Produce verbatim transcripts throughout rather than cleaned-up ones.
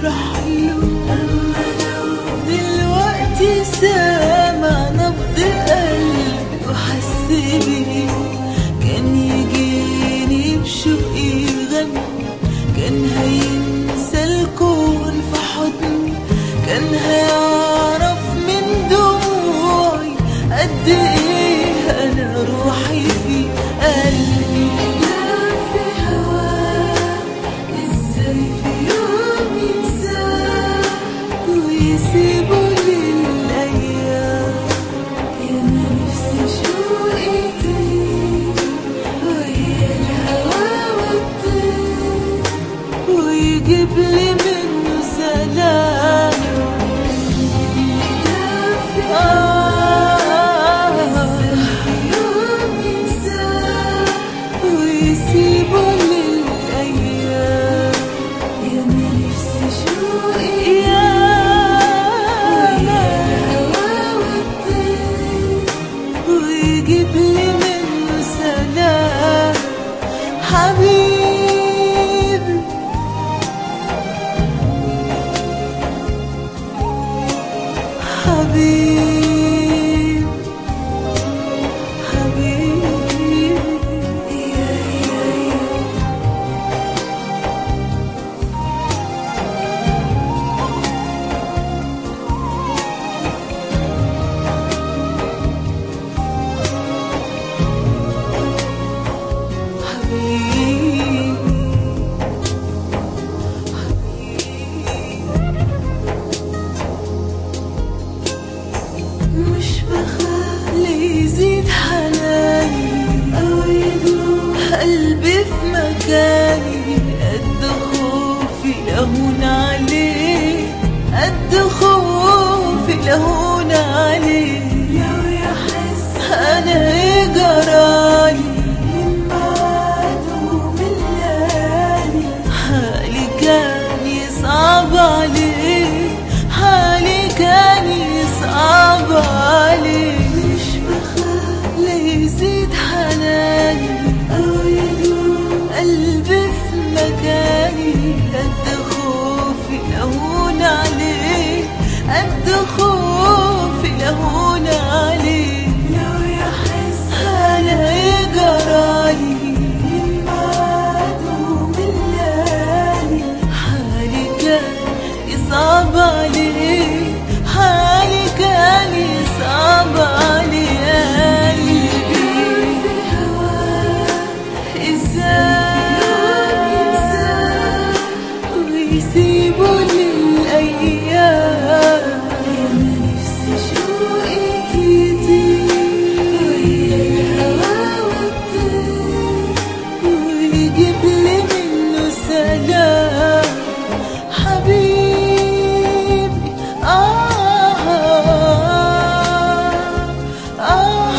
رحله. أما لو دلوقتي سامع نبض قلبي وحس بيه، كان يجيني بشوقي يغني، كان هينسى الكون في حضني، كان هيعرف من دموعي قد ايه انا روحي في قلبي. في هواه ازاي في يوم ينساه ويسيبه للايام، يا ما نفسي شوقي يطير ويا الهوا والطير ويجيب لي منه سلام. ويسيبه للأيام، يا ما نفسي شوقي الهوا والطير ويجيب لي منه سلام. حبيبي حبيبي حبيبي يا يا حبيبي مش بخاف ليزيد حناني أو يدوب قلبي في مكاني، قد خوفي لهون عليه، قد خوفي لهون عليه. لو يحس أنا إيه جرالي من بعده من ليالي، حالي كان يصعب عليه، حالي كان يصعب عليه. مش بخاف ليزيد حناني أو يدوب قلبي في مكاني، قد خوفي لهون عليه، قد خوفي لهون عليه. لو يحس أنا إيه جرالي من بعده من ليالي، حالي كان يصعب عليه، حالي كان يصعب عليه. قلبي في هواه ازاي ويسيبه للأيام، يا ما نفسي شوقي يطير ويا الهوا والطير ويجيب لي منه سلام. حبيبي آه آه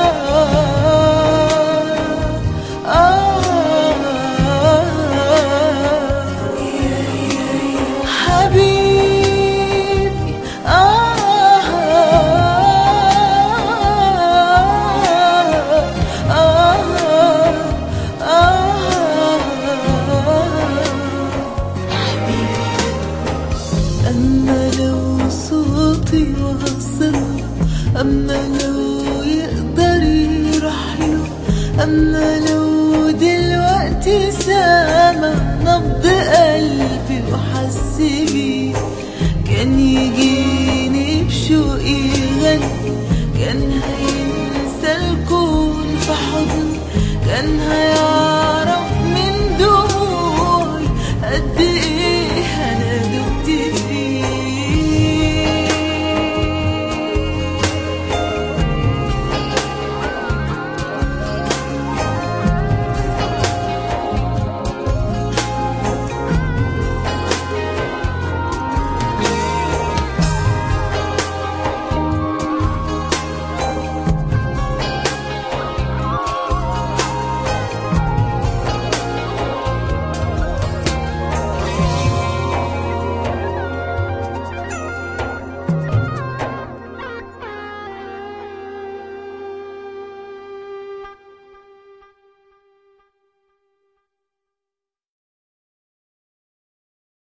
آه حبيبي آه أما لو صوتي واصل، أما لو يقدر يرحله، أما لو دلوقتي سامع نبض قلبي